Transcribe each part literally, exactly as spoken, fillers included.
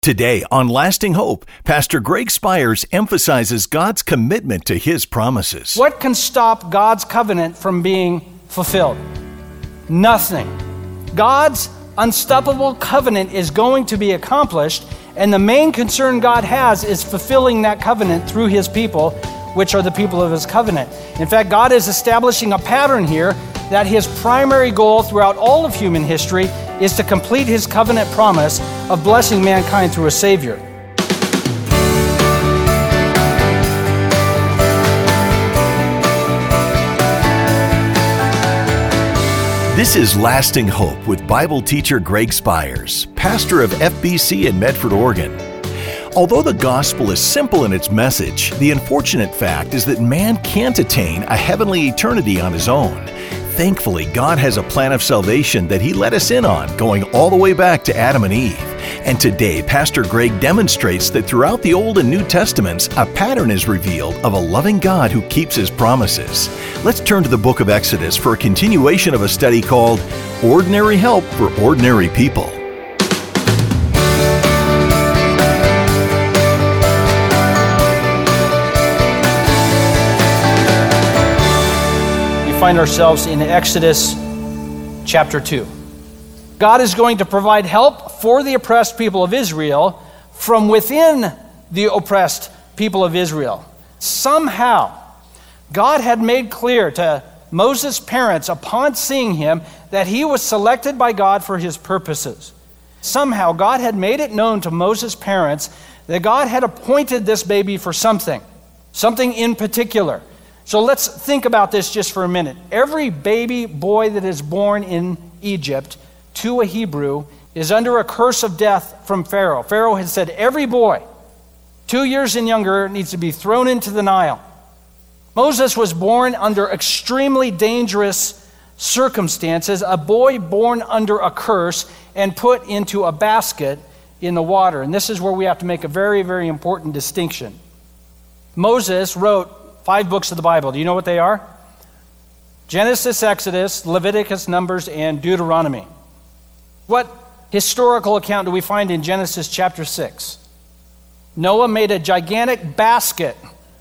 Today on Lasting Hope, Pastor Greg Spires emphasizes God's commitment to His promises. What can stop God's covenant from being fulfilled? Nothing. God's unstoppable covenant is going to be accomplished, and the main concern God has is fulfilling that covenant through His people, which are the people of His covenant. In fact, God is establishing a pattern here that His primary goal throughout all of human history is to complete His covenant promise of blessing mankind through a Savior. This is Lasting Hope with Bible teacher Greg Spires, pastor of F B C in Medford, Oregon. Although the gospel is simple in its message, the unfortunate fact is that man can't attain a heavenly eternity on his own. Thankfully, God has a plan of salvation that He let us in on, going all the way back to Adam and Eve. And today, Pastor Greg demonstrates that throughout the Old and New Testaments, a pattern is revealed of a loving God who keeps His promises. Let's turn to the book of Exodus for a continuation of a study called Ordinary Help for Ordinary People. Find ourselves in Exodus chapter two. God is going to provide help for the oppressed people of Israel from within the oppressed people of Israel. Somehow, God had made clear to Moses' parents upon seeing him that he was selected by God for His purposes. Somehow, God had made it known to Moses' parents that God had appointed this baby for something, something in particular. So let's think about this just for a minute. Every baby boy that is born in Egypt to a Hebrew is under a curse of death from Pharaoh. Pharaoh has said every boy, two years and younger, needs to be thrown into the Nile. Moses was born under extremely dangerous circumstances, a boy born under a curse and put into a basket in the water. And this is where we have to make a very, very important distinction. Moses wrote five books of the Bible. Do you know what they are? Genesis, Exodus, Leviticus, Numbers, and Deuteronomy. What historical account do we find in Genesis chapter six? Noah made a gigantic basket,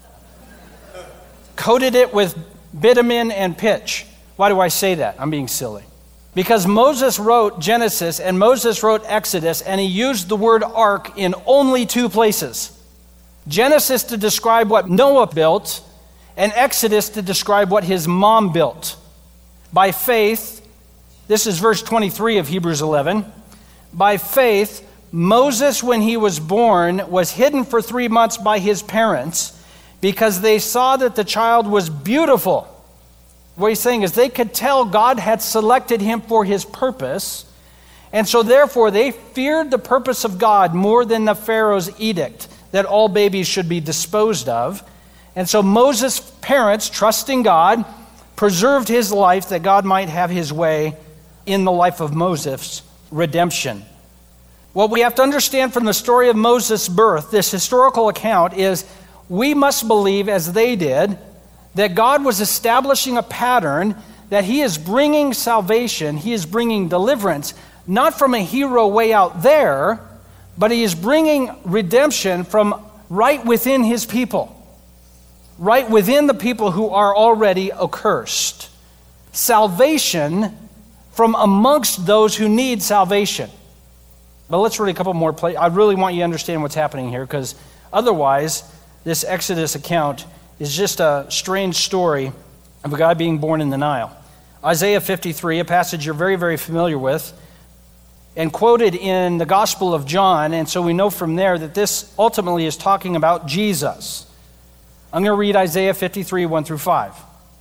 coated it with bitumen and pitch. Why do I say that? I'm being silly. Because Moses wrote Genesis and Moses wrote Exodus, and he used the word ark in only two places. Genesis to describe what Noah built, and Exodus to describe what his mom built. By faith, this is verse twenty-three of Hebrews eleven, by faith, Moses, when he was born, was hidden for three months by his parents because they saw that the child was beautiful. What he's saying is they could tell God had selected him for His purpose, and so therefore they feared the purpose of God more than the Pharaoh's edict that all babies should be disposed of. And so Moses' parents, trusting God, preserved his life that God might have His way in the life of Moses' redemption. What we have to understand from the story of Moses' birth, this historical account, is we must believe, as they did, that God was establishing a pattern that He is bringing salvation, He is bringing deliverance, not from a hero way out there, but He is bringing redemption from right within His people. Right within the people who are already accursed. Salvation from amongst those who need salvation. But let's read a couple more places. I really want you to understand what's happening here, because otherwise this Exodus account is just a strange story of a guy being born in the Nile. Isaiah fifty-three, a passage you're very, very familiar with, and quoted in the Gospel of John, and so we know from there that this ultimately is talking about Jesus. I'm going to read Isaiah fifty-three, one through five.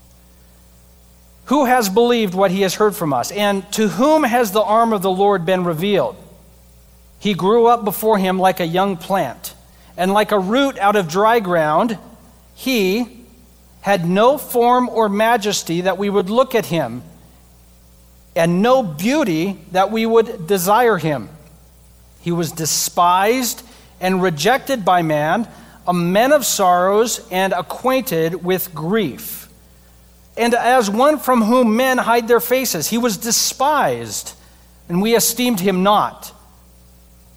Who has believed what he has heard from us? And to whom has the arm of the Lord been revealed? He grew up before him like a young plant, and like a root out of dry ground. He had no form or majesty that we would look at him, and no beauty that we would desire him. He was despised and rejected by man, a man of sorrows and acquainted with grief. And as one from whom men hide their faces, he was despised, and we esteemed him not.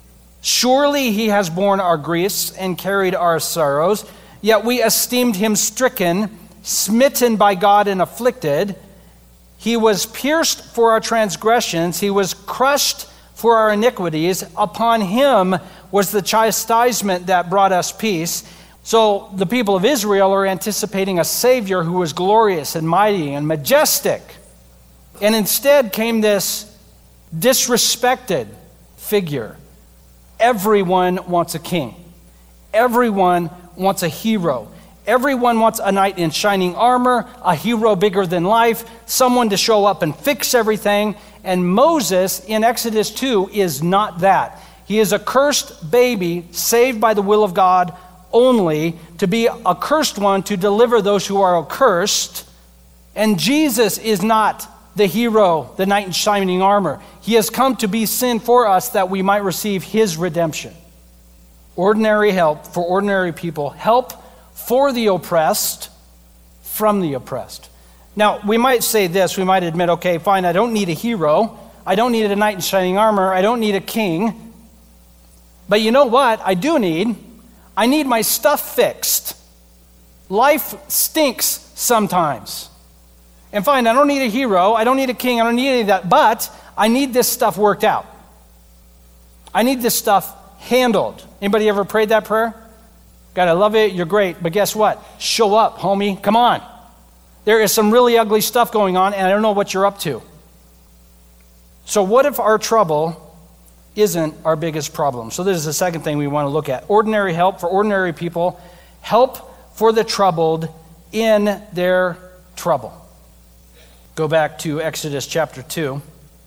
Surely he has borne our griefs and carried our sorrows, yet we esteemed him stricken, smitten by God and afflicted. He was pierced for our transgressions, he was crushed for our iniquities. Upon him was the chastisement that brought us peace. So the people of Israel are anticipating a Savior who was glorious and mighty and majestic. And instead came this disrespected figure. Everyone wants a king. Everyone wants a hero. Everyone wants a knight in shining armor, a hero bigger than life, someone to show up and fix everything. And Moses in Exodus two is not that. He is a cursed baby saved by the will of God only to be a cursed one to deliver those who are accursed. And Jesus is not the hero, the knight in shining armor. He has come to be sin for us that we might receive his redemption. Ordinary help for ordinary people. Help for the oppressed from the oppressed. Now, we might say this. We might admit, okay, fine, I don't need a hero. I don't need a knight in shining armor. I don't need a king. But you know what I do need? I need my stuff fixed. Life stinks sometimes. And fine, I don't need a hero, I don't need a king, I don't need any of that, but I need this stuff worked out. I need this stuff handled. Anybody ever prayed that prayer? God, I love it, you're great, but guess what? Show up, homie, come on. There is some really ugly stuff going on, and I don't know what you're up to. So what if our trouble isn't our biggest problem? So this is the second thing we want to look at. Ordinary help for ordinary people. Help for the troubled in their trouble. Go back to Exodus chapter two.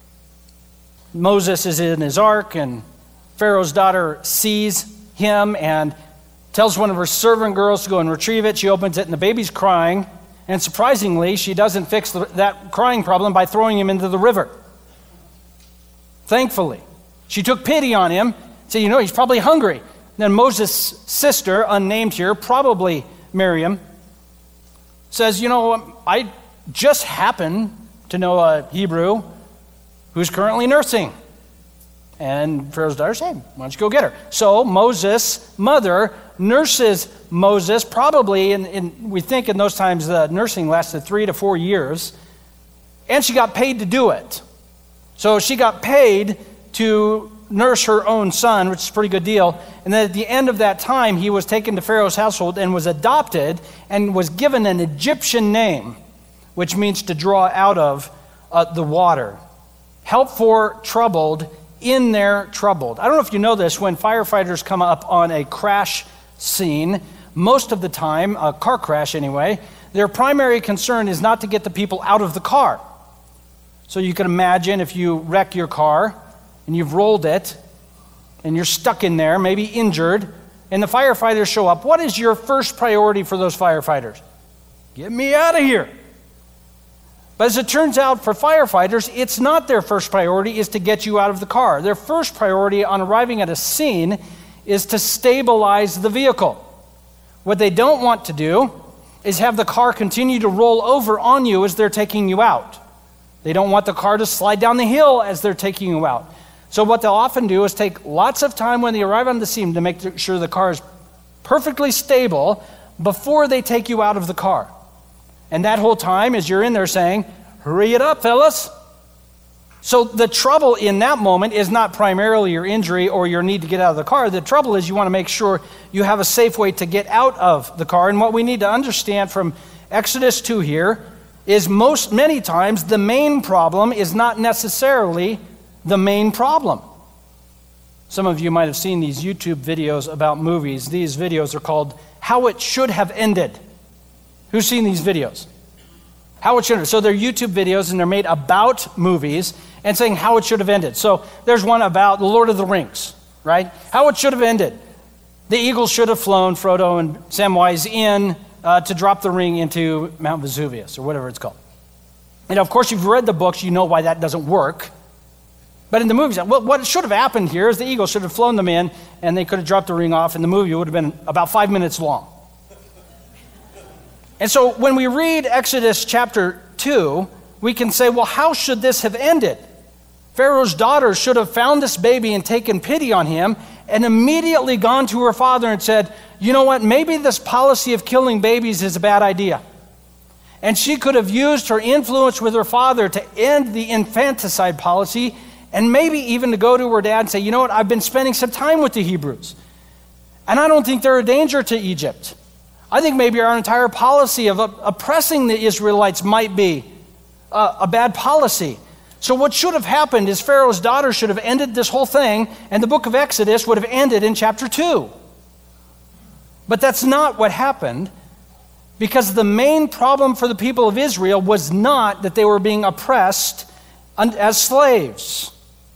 Moses is in his ark, and Pharaoh's daughter sees him and tells one of her servant girls to go and retrieve it. She opens it, and the baby's crying. And surprisingly, she doesn't fix the, that crying problem by throwing him into the river. Thankfully, she took pity on him, said, you know, he's probably hungry. Then Moses' sister, unnamed here, probably Miriam, says, you know, I just happen to know a Hebrew who's currently nursing. And Pharaoh's daughter said, why don't you go get her? So Moses' mother nurses Moses, probably, in, in, we think in those times the nursing lasted three to four years, and she got paid to do it. So she got paid to nurse her own son, which is a pretty good deal. And then at the end of that time, he was taken to Pharaoh's household and was adopted and was given an Egyptian name, which means to draw out of uh, the water. Help for troubled in their troubled. I don't know if you know this, when firefighters come up on a crash scene, most of the time, a car crash anyway, their primary concern is not to get the people out of the car. So you can imagine if you wreck your car and you've rolled it and you're stuck in there, maybe injured, and the firefighters show up, what is your first priority for those firefighters? Get me out of here. But as it turns out, for firefighters, it's not their first priority is to get you out of the car. Their first priority on arriving at a scene is to stabilize the vehicle. What they don't want to do is have the car continue to roll over on you as they're taking you out. They don't want the car to slide down the hill as they're taking you out. So what they'll often do is take lots of time when they arrive on the scene to make sure the car is perfectly stable before they take you out of the car. And that whole time, as you're in there saying, hurry it up, fellas. So the trouble in that moment is not primarily your injury or your need to get out of the car. The trouble is you want to make sure you have a safe way to get out of the car. And what we need to understand from Exodus two here is most, many times, the main problem is not necessarily the main problem. Some of you might have seen these YouTube videos about movies. These videos are called How It Should Have Ended. Who's seen these videos? How it should have. So they're YouTube videos and they're made about movies and saying how it should have ended. So there's one about The Lord of the Rings, right? How it should have ended. The eagles should have flown Frodo and Samwise in uh, to drop the ring into Mount Vesuvius or whatever it's called. And of course, if you've read the books, you know why that doesn't work. But in the movies, well, what should have happened here is the eagles should have flown them in and they could have dropped the ring off and the movie would have been about five minutes long. And so when we read Exodus chapter two, we can say, well, how should this have ended? Pharaoh's daughter should have found this baby and taken pity on him and immediately gone to her father and said, you know what, maybe this policy of killing babies is a bad idea. And she could have used her influence with her father to end the infanticide policy and maybe even to go to her dad and say, you know what, I've been spending some time with the Hebrews, and I don't think they're a danger to Egypt. I think maybe our entire policy of oppressing the Israelites might be a, a bad policy. So what should have happened is Pharaoh's daughter should have ended this whole thing, and the book of Exodus would have ended in chapter two. But that's not what happened, because the main problem for the people of Israel was not that they were being oppressed as slaves.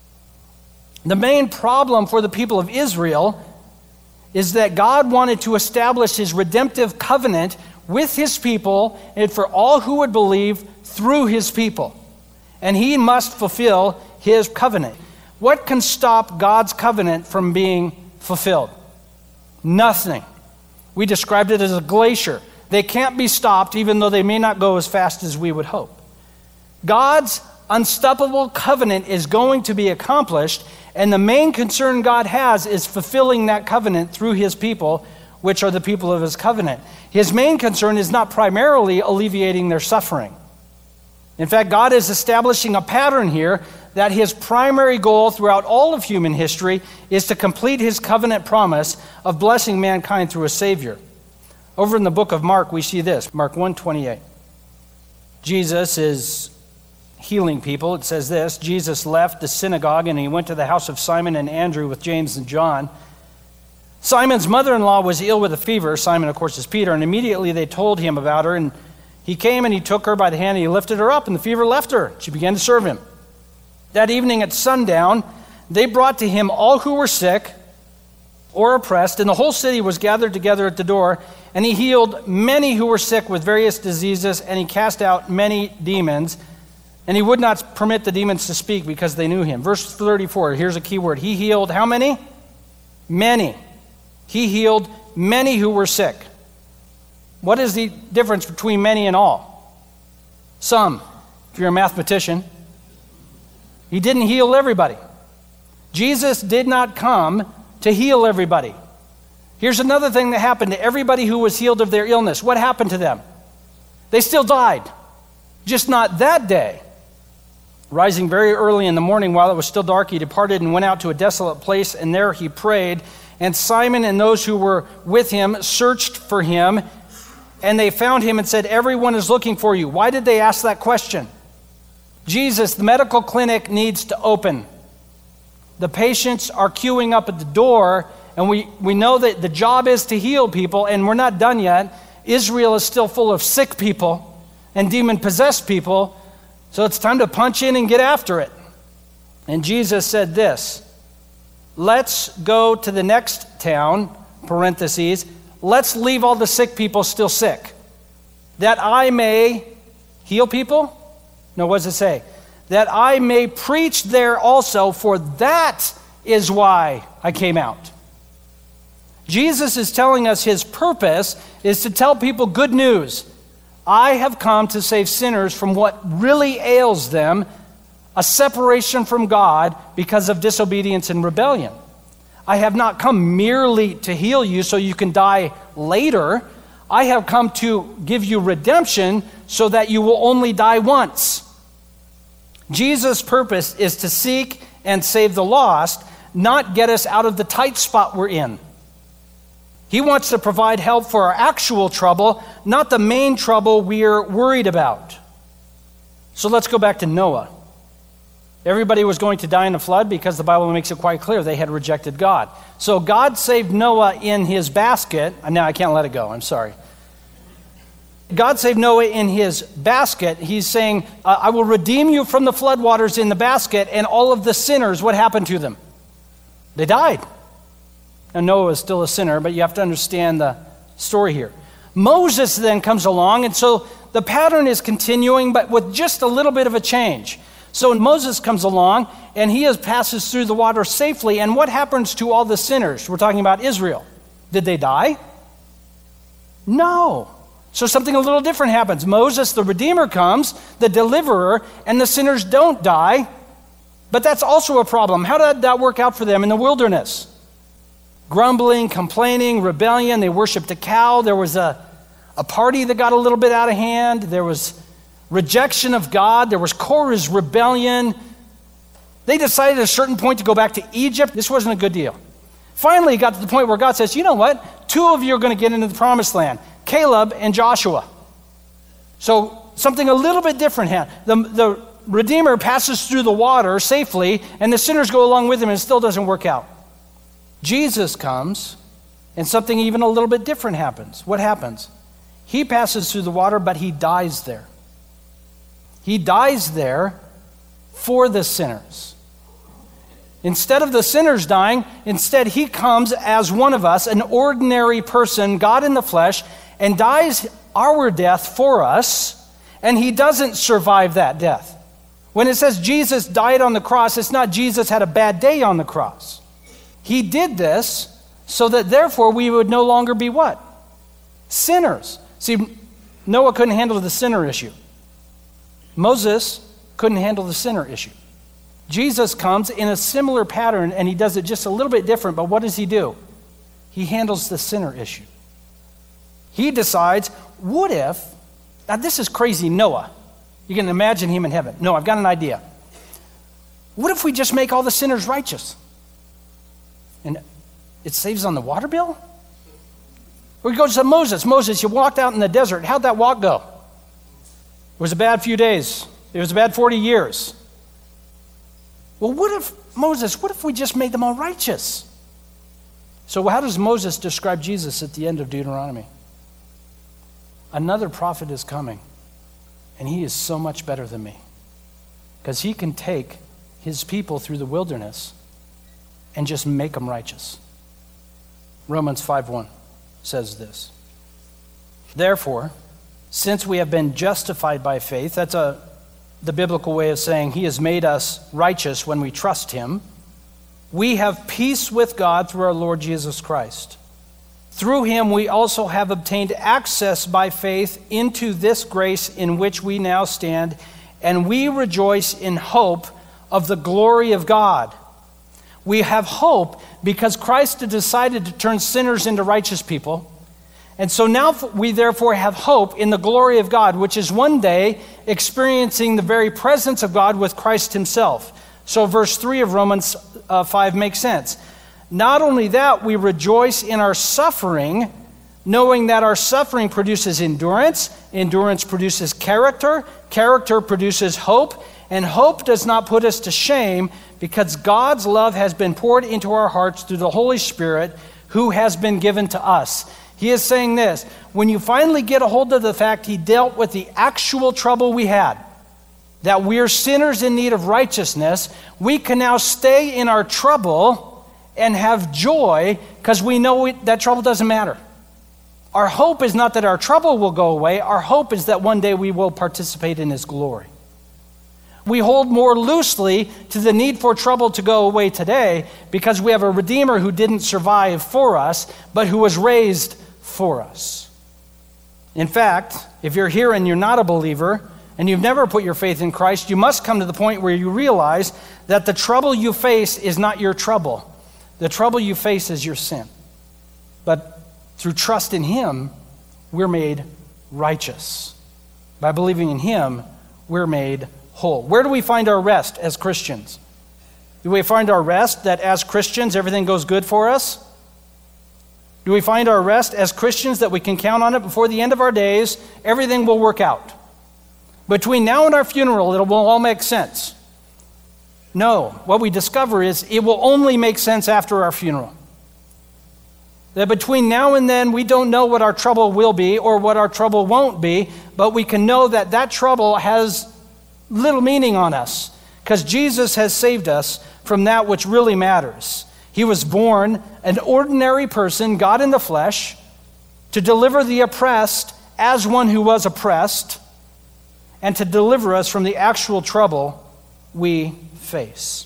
The main problem for the people of Israel is that God wanted to establish his redemptive covenant with his people and for all who would believe through his people. And he must fulfill his covenant. What can stop God's covenant from being fulfilled? Nothing. We described it as a glacier. They can't be stopped, even though they may not go as fast as we would hope. God's unstoppable covenant is going to be accomplished, and the main concern God has is fulfilling that covenant through his people, which are the people of his covenant. His main concern is not primarily alleviating their suffering. In fact, God is establishing a pattern here that his primary goal throughout all of human history is to complete his covenant promise of blessing mankind through a Savior. Over in the book of Mark, we see this, Mark one twenty-eight. Jesus is healing people. It says this, Jesus left the synagogue and he went to the house of Simon and Andrew with James and John. Simon's mother-in-law was ill with a fever. Simon, of course, is Peter, and immediately they told him about her, and he came and he took her by the hand and he lifted her up, and the fever left her. She began to serve him. That evening at sundown, they brought to him all who were sick or oppressed, and the whole city was gathered together at the door, and he healed many who were sick with various diseases, and he cast out many demons, and he would not permit the demons to speak because they knew him. Verse thirty-four, here's a key word. He healed how many? Many. He healed many who were sick. What is the difference between many and all? Some, if you're a mathematician. He didn't heal everybody. Jesus did not come to heal everybody. Here's another thing that happened to everybody who was healed of their illness. What happened to them? They still died, just not that day. Rising very early in the morning while it was still dark, he departed and went out to a desolate place, and there he prayed. And Simon and those who were with him searched for him, and they found him and said, everyone is looking for you. Why did they ask that question? Jesus, the medical clinic needs to open. The patients are queuing up at the door, and we, we know that the job is to heal people, and we're not done yet. Israel is still full of sick people and demon-possessed people, so it's time to punch in and get after it. And Jesus said this, let's go to the next town, parentheses, let's leave all the sick people still sick, that I may heal people? No, what does it say? That I may preach there also, for that is why I came out. Jesus is telling us his purpose is to tell people good news. I have come to save sinners from what really ails them, a separation from God because of disobedience and rebellion. I have not come merely to heal you so you can die later. I have come to give you redemption so that you will only die once. Jesus' purpose is to seek and save the lost, not get us out of the tight spot we're in. He wants to provide help for our actual trouble, not the main trouble we're worried about. So let's go back to Noah. Everybody was going to die in a flood because the Bible makes it quite clear they had rejected God. So God saved Noah in his basket. Now I can't let it go, I'm sorry. God saved Noah in his basket. He's saying, I will redeem you from the floodwaters in the basket, and all of the sinners, what happened to them? They died. Now Noah is still a sinner, but you have to understand the story here. Moses then comes along, and so the pattern is continuing, but with just a little bit of a change. So Moses comes along, and he passes through the water safely, and what happens to all the sinners? We're talking about Israel. Did they die? No. So something a little different happens. Moses, the Redeemer, comes, the deliverer, and the sinners don't die. But that's also a problem. How did that work out for them in the wilderness? Grumbling, complaining, rebellion. They worshiped a cow. There was a, a party that got a little bit out of hand. There was rejection of God. There was Korah's rebellion. They decided at a certain point to go back to Egypt. This wasn't a good deal. Finally, it got to the point where God says, you know what? Two of you are going to get into the promised land, Caleb and Joshua. So something a little bit different happened. The, the Redeemer passes through the water safely, and the sinners go along with him, and it still doesn't work out. Jesus comes, and something even a little bit different happens. What happens? He passes through the water, but he dies there. He dies there for the sinners. Instead of the sinners dying, instead he comes as one of us, an ordinary person, God in the flesh, and dies our death for us, and he doesn't survive that death. When it says Jesus died on the cross, it's not Jesus had a bad day on the cross. He did this so that therefore we would no longer be what? Sinners. See, Noah couldn't handle the sinner issue. Moses couldn't handle the sinner issue. Jesus comes in a similar pattern, and he does it just a little bit different, but what does he do? He handles the sinner issue. He decides, what if, now this is crazy Noah. You can imagine him in heaven. No, I've got an idea. What if we just make all the sinners righteous? And it saves on the water bill? Or he goes to Moses. Moses, you walked out in the desert. How'd that walk go? It was a bad few days. It was a bad forty years. Well, what if, Moses, what if we just made them all righteous? So how does Moses describe Jesus at the end of Deuteronomy? Another prophet is coming. And he is so much better than me because he can take his people through the wilderness and just make them righteous. Romans five one says this. Therefore, since we have been justified by faith, that's a, the biblical way of saying he has made us righteous when we trust him, we have peace with God through our Lord Jesus Christ. Through him we also have obtained access by faith into this grace in which we now stand, and we rejoice in hope of the glory of God. We have hope because Christ had decided to turn sinners into righteous people. And so now we therefore have hope in the glory of God, which is one day experiencing the very presence of God with Christ himself. So verse three of Romans uh, five makes sense. Not only that, we rejoice in our suffering, knowing that our suffering produces endurance, endurance produces character, character produces hope, and hope does not put us to shame because God's love has been poured into our hearts through the Holy Spirit who has been given to us. He is saying this, when you finally get a hold of the fact he dealt with the actual trouble we had, that we're sinners in need of righteousness, we can now stay in our trouble and have joy because we know we, that trouble doesn't matter. Our hope is not that our trouble will go away. Our hope is that one day we will participate in his glory. We hold more loosely to the need for trouble to go away today because we have a Redeemer who didn't survive for us, but who was raised for us. In fact, if you're here and you're not a believer and you've never put your faith in Christ, you must come to the point where you realize that the trouble you face is not your trouble. The trouble you face is your sin. But through trust in him, we're made righteous. By believing in him, we're made whole. Where do we find our rest as Christians? Do we find our rest that as Christians everything goes good for us? Do we find our rest as Christians that we can count on it before the end of our days, everything will work out? Between now and our funeral, it will all make sense. No, what we discover is it will only make sense after our funeral. That between now and then, we don't know what our trouble will be or what our trouble won't be, but we can know that that trouble has little meaning on us because Jesus has saved us from that which really matters. He was born an ordinary person, God in the flesh, to deliver the oppressed as one who was oppressed and to deliver us from the actual trouble we face.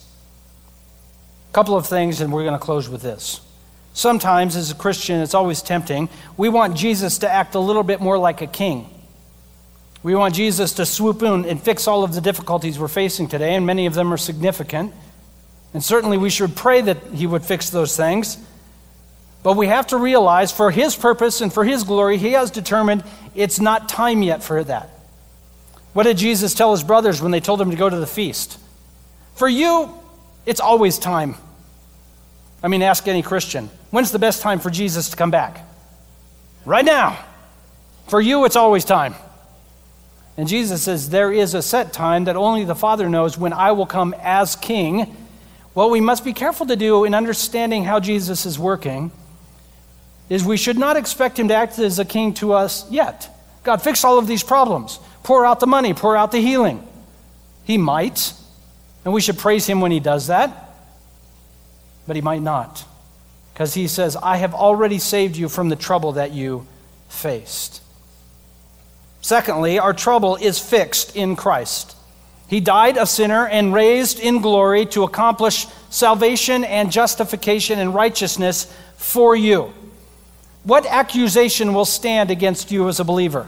A couple of things, and we're going to close with this. Sometimes, as a Christian, it's always tempting. We want Jesus to act a little bit more like a king. We want Jesus to swoop in and fix all of the difficulties we're facing today, and many of them are significant. And certainly we should pray that he would fix those things. But we have to realize for his purpose and for his glory, he has determined it's not time yet for that. What did Jesus tell his brothers when they told him to go to the feast? For you, it's always time. I mean, ask any Christian. When's the best time for Jesus to come back? Right now. For you, it's always time. And Jesus says, there is a set time that only the Father knows when I will come as king. What we must be careful to do in understanding how Jesus is working is we should not expect him to act as a king to us yet. God, fix all of these problems. Pour out the money, pour out the healing. He might, and we should praise him when he does that, but he might not, because he says, I have already saved you from the trouble that you faced. Secondly, our trouble is fixed in Christ. He died a sinner and raised in glory to accomplish salvation and justification and righteousness for you. What accusation will stand against you as a believer?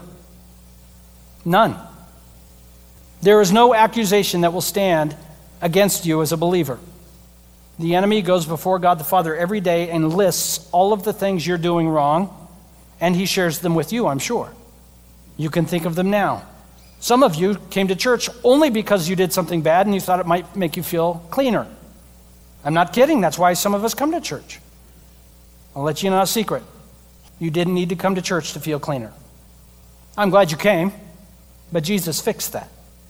None. There is no accusation that will stand against you as a believer. The enemy goes before God the Father every day and lists all of the things you're doing wrong, and he shares them with you, I'm sure. You can think of them now. Some of you came to church only because you did something bad and you thought it might make you feel cleaner. I'm not kidding. That's why some of us come to church. I'll let you know a secret. You didn't need to come to church to feel cleaner. I'm glad you came, but Jesus fixed that.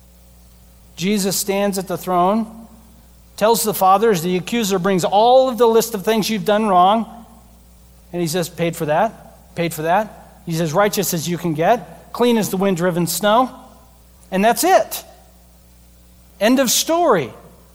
Jesus stands at the throne, tells the Father as the accuser brings all of the list of things you've done wrong, and he says, paid for that, paid for that. He's as righteous as you can get, clean as the wind-driven snow, and that's it. End of story.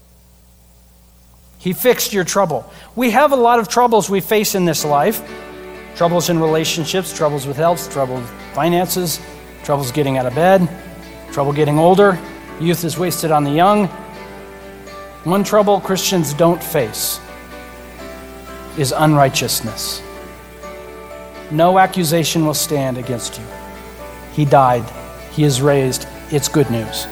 He fixed your trouble. We have a lot of troubles we face in this life. Troubles in relationships, troubles with health, trouble with finances, troubles getting out of bed, trouble getting older. Youth is wasted on the young. One trouble Christians don't face is unrighteousness. No accusation will stand against you. He died. He is raised. It's good news.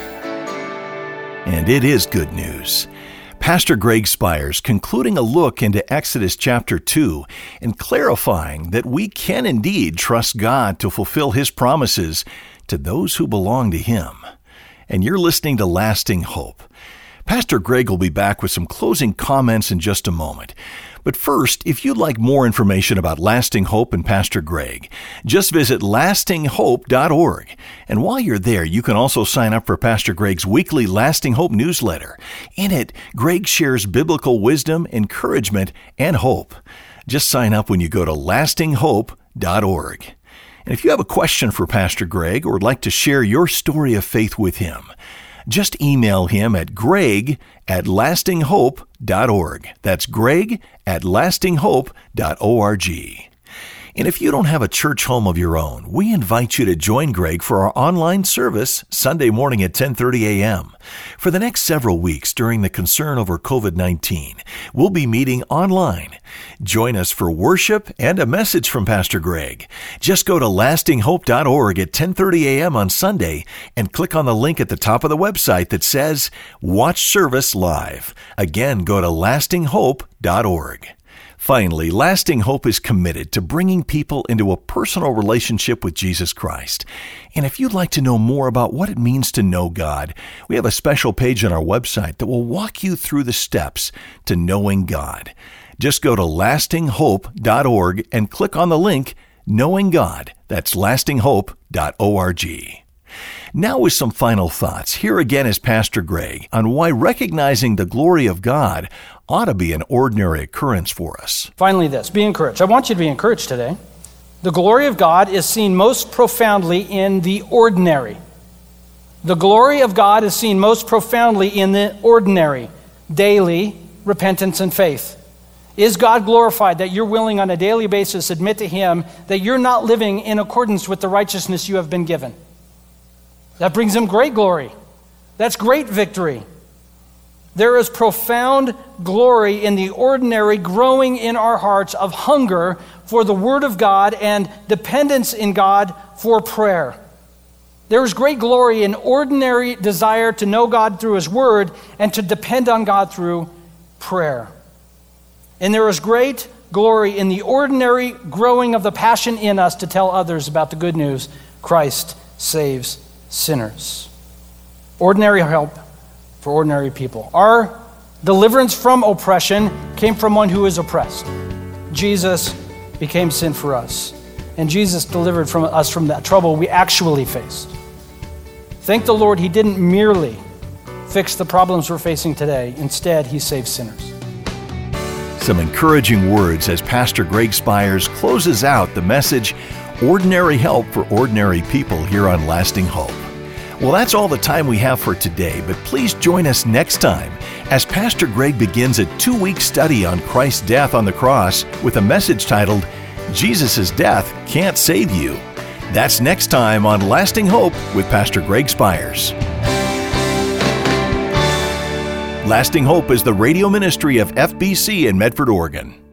And it is good news. Pastor Greg Spires concluding a look into Exodus chapter two and clarifying that we can indeed trust God to fulfill his promises to those who belong to him. And you're listening to Lasting Hope. Pastor Greg will be back with some closing comments in just a moment. But first, if you'd like more information about Lasting Hope and Pastor Greg, just visit lasting hope dot org. And while you're there, you can also sign up for Pastor Greg's weekly Lasting Hope newsletter. In it, Greg shares biblical wisdom, encouragement, and hope. Just sign up when you go to lasting hope dot org. And if you have a question for Pastor Greg or would like to share your story of faith with him, just email him at greg at lasting hope dot org. That's greg at lasting hope dot org. And if you don't have a church home of your own, we invite you to join Greg for our online service Sunday morning at ten thirty a.m. For the next several weeks during the concern over covid nineteen, we'll be meeting online. Join us for worship and a message from Pastor Greg. Just go to lasting hope dot org at ten thirty a.m. on Sunday and click on the link at the top of the website that says Watch Service Live. Again, go to lasting hope dot org. Finally, Lasting Hope is committed to bringing people into a personal relationship with Jesus Christ. And if you'd like to know more about what it means to know God, we have a special page on our website that will walk you through the steps to knowing God. Just go to lasting hope dot org and click on the link Knowing God. That's lasting hope dot org. Now with some final thoughts, here again is Pastor Greg on why recognizing the glory of God ought to be an ordinary occurrence for us. Finally this, be encouraged. I want you to be encouraged today. The glory of God is seen most profoundly in the ordinary. The glory of God is seen most profoundly in the ordinary, daily repentance and faith. Is God glorified that you're willing on a daily basis admit to him that you're not living in accordance with the righteousness you have been given? That brings him great glory. That's great victory. There is profound glory in the ordinary growing in our hearts of hunger for the Word of God and dependence in God for prayer. There is great glory in ordinary desire to know God through His Word and to depend on God through prayer. And there is great glory in the ordinary growing of the passion in us to tell others about the good news: Christ saves sinners. Ordinary help for ordinary people. Our deliverance from oppression came from one who is oppressed. Jesus became sin for us, and Jesus delivered from us from that trouble we actually faced. Thank the Lord He didn't merely fix the problems we're facing today. Instead, He saves sinners. Some encouraging words as Pastor Greg Spires closes out the message, Ordinary Help for Ordinary People, here on Lasting Hope. Well, that's all the time we have for today, but please join us next time as Pastor Greg begins a two-week study on Christ's death on the cross with a message titled, Jesus' Death Can't Save You. That's next time on Lasting Hope with Pastor Greg Spires. Lasting Hope is the radio ministry of F B C in Medford, Oregon.